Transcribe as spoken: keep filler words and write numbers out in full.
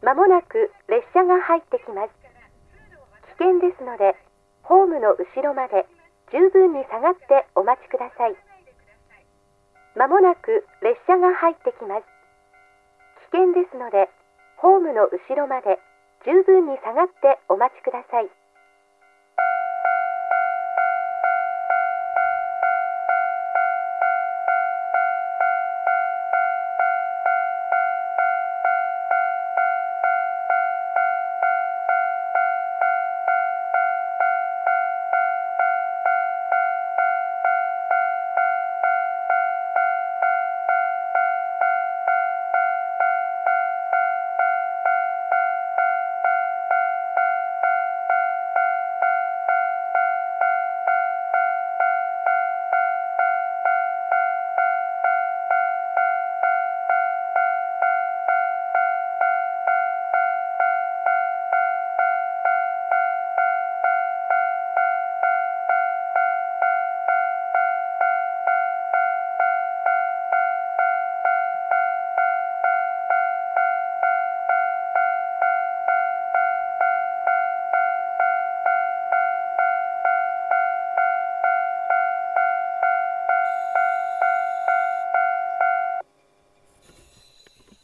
まもなく列車が入ってきます。危険ですので、ホームの後ろまで十分に下がってお待ちください。まもなく列車が入ってきます。危険ですので、ホームの後ろまで十分に下がってお待ちください。